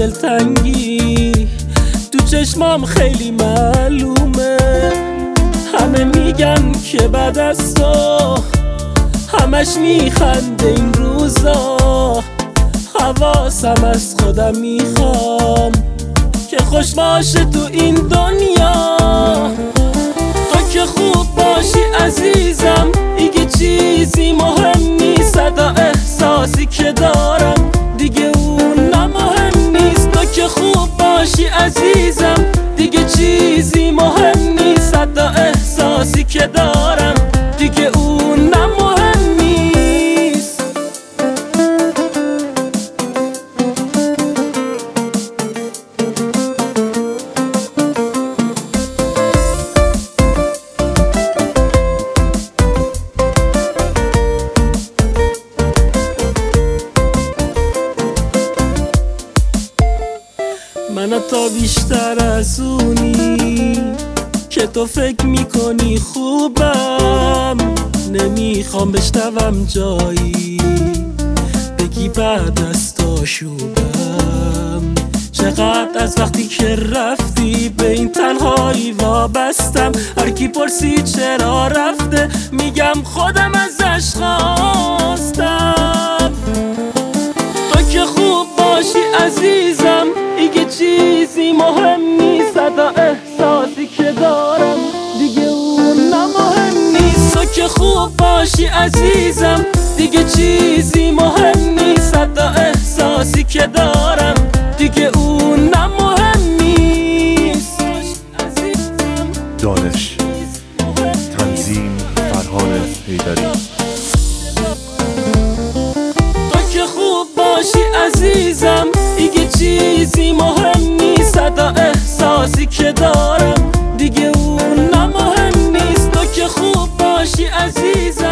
دلتنگی تو چشمام خیلی معلومه. همه میگن که بعد از تو همش میخنده این روزا. حواسم از خودم میخوام که خوش باشه تو این دنیا. تو که خوب باشی عزیزم دیگه چیزی مهم نیست. صدا احساسی که دارم دیگه اون مهم نیست. تو که خوب باشی عزیزم دیگه چیزی مهم نیست. صدا احساسی که دارم دیگه اون مهم نیست. من تا بیشتر از اونی که تو فکر میکنی خوبم. نمیخوام بشنوم جایی بگی بعد از تو شوبم. چقدر از وقتی که رفتی به این تنهایی وابستم. هرکی پرسی چرا رفته میگم خودم ازش خواستم. تو که خوب باشی عزیزم دیگه چیزی مهم نیست. صدا احساسی که دارم دیگه اون مهم نیست. تو که خوب باشی عزیزم دیگه چیزی مهم نیست. صدا احساسی که دارم دیگه اون مهم نیست. دانش تنظیم فرهان حیدری. تو که خوب باشی عزیزم دیگه چیزی مهم نیست. صدا احساسی که دارم دیگه اون مهم نیست. تو که خوب باشی عزیزم